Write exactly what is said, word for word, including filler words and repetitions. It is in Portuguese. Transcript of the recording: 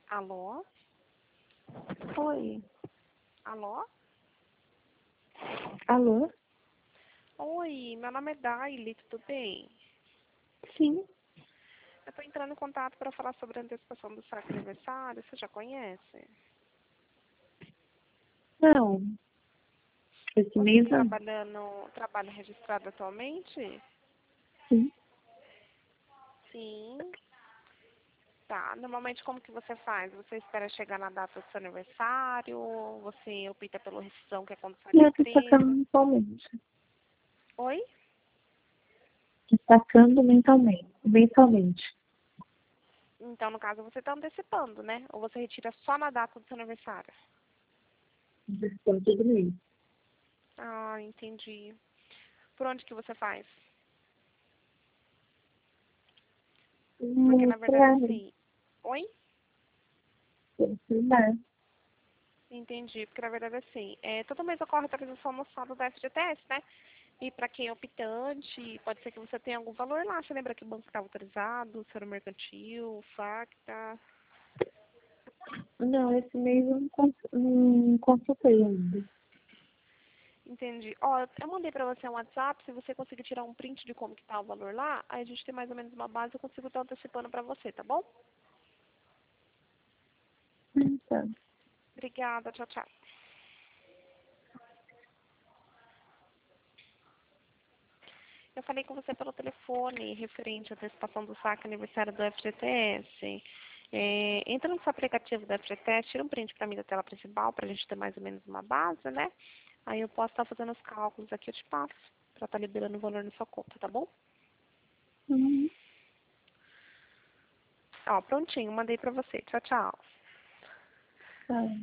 Alô? Oi. Alô? Alô? Oi, meu nome é Daily, tudo bem? Sim. Eu tô entrando em contato para falar sobre a antecipação do saque aniversário, você já conhece? Não. Esse Você mês está não. trabalhando, trabalha registrado atualmente? Sim. Sim. Tá, normalmente como que você faz? Você espera chegar na data do seu aniversário? Você opta pela rescisão que é quando sai E da eu tô sacando empresa? mensalmente. Oi? Tô sacando mentalmente. Mensalmente. Então, no caso, você está antecipando, né? Ou você retira só na data do seu aniversário? Desconto todo mês. Ah, entendi. Por onde que você faz? Porque, No na verdade, celular. assim... Oi? No celular. Entendi. Porque, na verdade, assim, é, todo mês ocorre a atualização no saldo da F G T S, né? E para quem é optante, pode ser que você tenha algum valor lá. Você lembra que o banco estava autorizado, se era o mercantil, facta? Não, esse mês eu não, cons não consultei ainda. Entendi. Ó, eu mandei pra você um WhatsApp, se você conseguir tirar um print de como que tá o valor lá, aí a gente tem mais ou menos uma base, eu consigo estar antecipando pra você, tá bom? Então. Obrigada, tchau, tchau. Eu falei com você pelo telefone, referente à antecipação do saque aniversário do F G T S. É, entra no seu aplicativo do F G T S, tira um print pra mim da tela principal, pra gente ter mais ou menos uma base, né? Aí eu posso estar fazendo os cálculos aqui, eu te passo, pra estar liberando o valor na sua conta, tá bom? Uhum. Ó, prontinho, mandei pra você. Tchau, tchau. Tá.